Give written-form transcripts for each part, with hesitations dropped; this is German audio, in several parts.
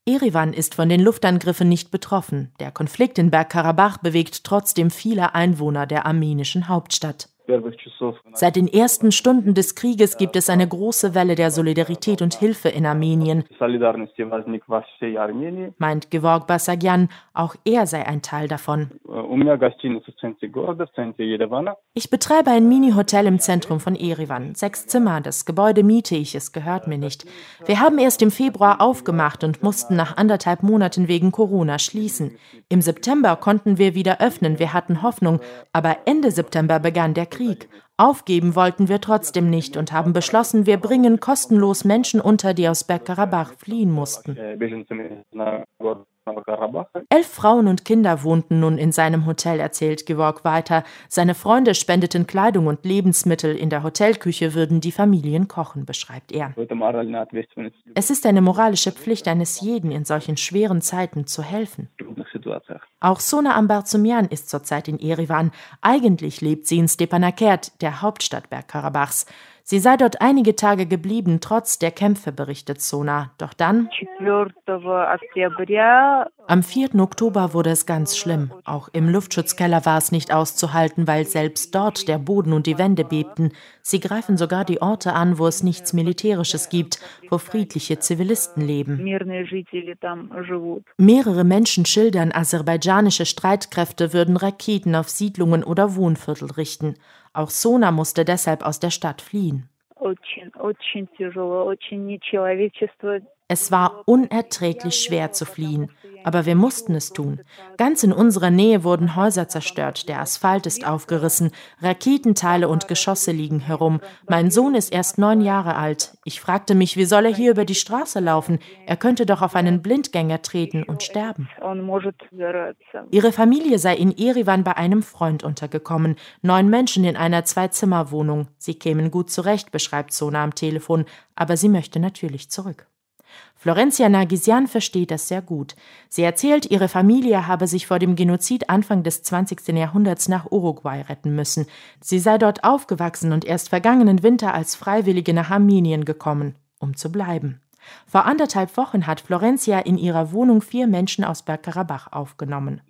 Erivan ist von den Luftangriffen nicht betroffen. Der Konflikt in Bergkarabach bewegt trotzdem viele Einwohner der armenischen Hauptstadt. Seit den ersten Stunden des Krieges gibt es eine große Welle der Solidarität und Hilfe in Armenien, meint Gevorg Basagyan, auch er sei ein Teil davon. Ich betreibe ein Mini-Hotel im Zentrum von Erivan. 6 Zimmer, das Gebäude miete ich, es gehört mir nicht. Wir haben erst im Februar aufgemacht und mussten nach 1,5 Monaten wegen Corona schließen. Im September konnten wir wieder öffnen, wir hatten Hoffnung, aber Ende September begann der Krieg. Aufgeben wollten wir trotzdem nicht und haben beschlossen, wir bringen kostenlos Menschen unter, die aus Bergkarabach fliehen mussten. 11 Frauen und Kinder wohnten nun in seinem Hotel, erzählt Gevorg weiter. Seine Freunde spendeten Kleidung und Lebensmittel. In der Hotelküche würden die Familien kochen, beschreibt er. Es ist eine moralische Pflicht eines jeden, in solchen schweren Zeiten zu helfen. Auch Sona Ambartsumyan ist zurzeit in Erivan. Eigentlich lebt sie in Stepanakert, der Hauptstadt Bergkarabachs. Sie sei dort einige Tage geblieben, trotz der Kämpfe, berichtet Sona. Doch dann, am 4. Oktober wurde es ganz schlimm. Auch im Luftschutzkeller war es nicht auszuhalten, weil selbst dort der Boden und die Wände bebten. Sie greifen sogar die Orte an, wo es nichts Militärisches gibt, wo friedliche Zivilisten leben. Mehrere Menschen schildern, aserbaidschanische Streitkräfte würden Raketen auf Siedlungen oder Wohnviertel richten. Auch Sona musste deshalb aus der Stadt fliehen. Es war unerträglich schwer zu fliehen, aber wir mussten es tun. Ganz in unserer Nähe wurden Häuser zerstört, der Asphalt ist aufgerissen, Raketenteile und Geschosse liegen herum. Mein Sohn ist erst 9 Jahre alt. Ich fragte mich, wie soll er hier über die Straße laufen? Er könnte doch auf einen Blindgänger treten und sterben. Ihre Familie sei in Erivan bei einem Freund untergekommen. 9 Menschen in einer 2-Zimmer-Wohnung. Sie kämen gut zurecht, beschreibt Sona am Telefon, aber sie möchte natürlich zurück. Florencia Nargisyan versteht das sehr gut. Sie erzählt, ihre Familie habe sich vor dem Genozid Anfang des 20. Jahrhunderts nach Uruguay retten müssen. Sie sei dort aufgewachsen und erst vergangenen Winter als Freiwillige nach Armenien gekommen, um zu bleiben. Vor 1,5 Wochen hat Florencia in ihrer Wohnung 4 Menschen aus Bergkarabach aufgenommen.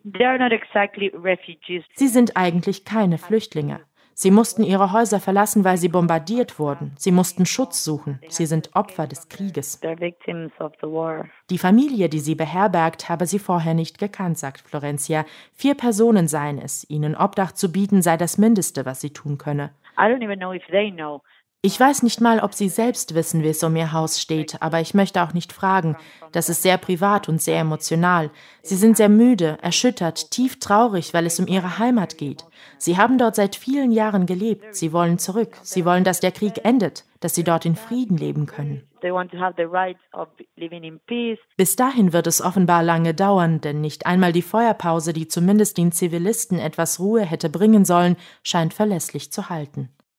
Sie sind eigentlich keine Flüchtlinge. Sie mussten ihre Häuser verlassen, weil sie bombardiert wurden. Sie mussten Schutz suchen. Sie sind Opfer des Krieges. Die Familie, die sie beherbergt, habe sie vorher nicht gekannt, sagt Florencia. 4 Personen seien es. Ihnen Obdach zu bieten, sei das Mindeste, was sie tun könne. Ich weiß nicht mal, ob sie selbst wissen, wie es um ihr Haus steht, aber ich möchte auch nicht fragen. Das ist sehr privat und sehr emotional. Sie sind sehr müde, erschüttert, tief traurig, weil es um ihre Heimat geht. Sie haben dort seit vielen Jahren gelebt. Sie wollen zurück. Sie wollen, dass der Krieg endet, dass sie dort in Frieden leben können. Bis dahin wird es offenbar lange dauern, denn nicht einmal die Feuerpause, die zumindest den Zivilisten etwas Ruhe hätte bringen sollen, scheint verlässlich zu halten.